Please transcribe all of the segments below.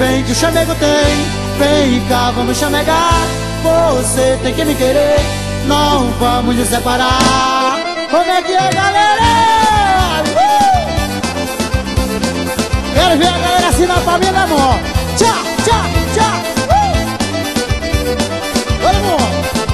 vem que o chamego tem. Vem cá, vamos chamegar. Você tem que me querer, não vamos nos separar. Como é que é, galera? Quero ver a galera assinar pra mim, meu amor. Tchau, tchau, tchau. Oi, amor.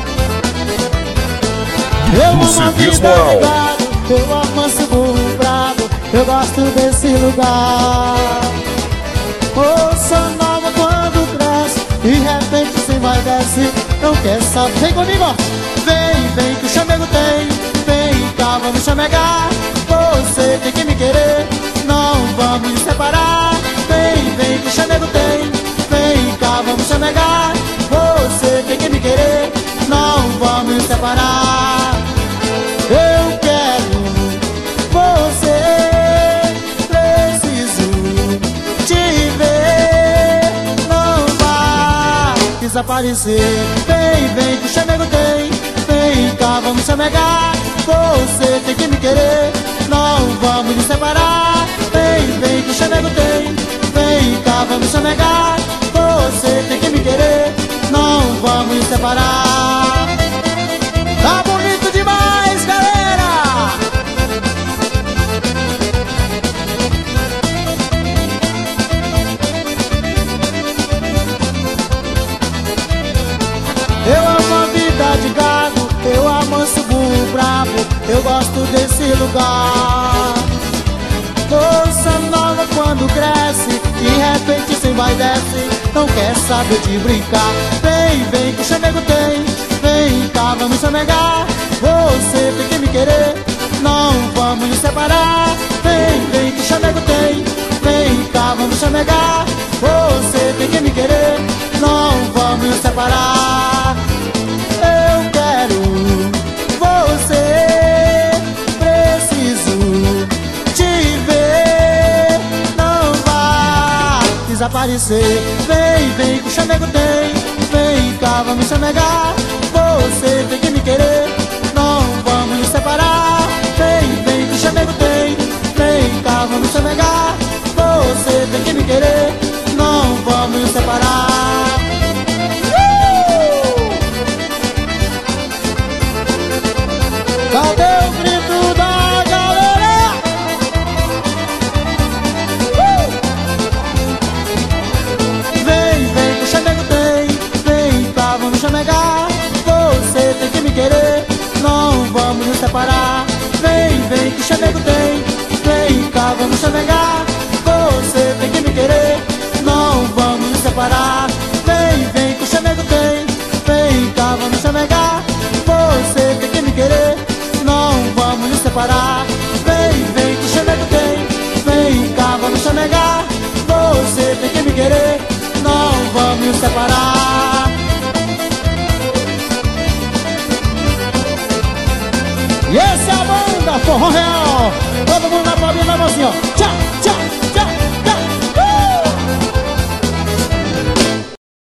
Eu amo a vida ligado, eu amo esse burro bravo, eu gosto desse lugar. Moça nova quando cresce, de repente sem vai desce, não quer saber. Vem comigo, ó. Vem, vem que o chamego tem. Vem cá, vamos chamegar. Você tem que me querer, não vamos nos separar. Vem, vem que o chamego tem. Vem cá, vamos chamegar. Você tem que me querer, não vamos nos separar. Eu quero você, preciso te ver, não vai desaparecer. Vem, vem que o chamego tem. Vem cá, vamos chamegar. Você tem que me querer, não vamos nos separar. Vem, vem que o chamego tem. Vem cá, vamos chamegar. Você tem que me querer, não vamos nos separar. Tá bonito demais, galera! Eu amo a vida de gado, eu amo esse burro bravo, eu gosto desse lugar. Moça nova quando cresce, de repente sem vai desce, não quer saber de brincar. Vem, vem que o chamego tem. Vem cá, vamos chamegar. Você tem que me querer, não vamos nos separar. Vem, vem que o chamego tem. Vem cá, vamos chamegar. Você tem que me querer, não vamos nos separar. Eu quero você, preciso te ver, não vai desaparecer. Vem, vem que o chamego tem. Vem cá, vamos chamegar. Você tem que me querer, não vamos nos separar. Vem, vem que o chamego tem. Vem cá, vamos chamegar. Você tem que me querer, não vamos nos separar. Cadê o grito da galera? Vem, vem que o chamego tem. Vem cá, vamos chamegar. Você tem que me querer, não vamos nos separar. Vem, vem que o chamego tem. Vem cá, vamos chamegar. Você tem que me querer, não vamos nos separar. Vem, vem que o chamego tem. Vem cá, vamos chamegar. Você tem que me querer, não vamos nos separar. Vem, vem que o chamego tem. Vem cá, vamos chamegar. Você tem que me querer, não vamos nos separar. E essa é a banda Forró Real. Todo mundo na palminha da mãozinha, ó. Tchau.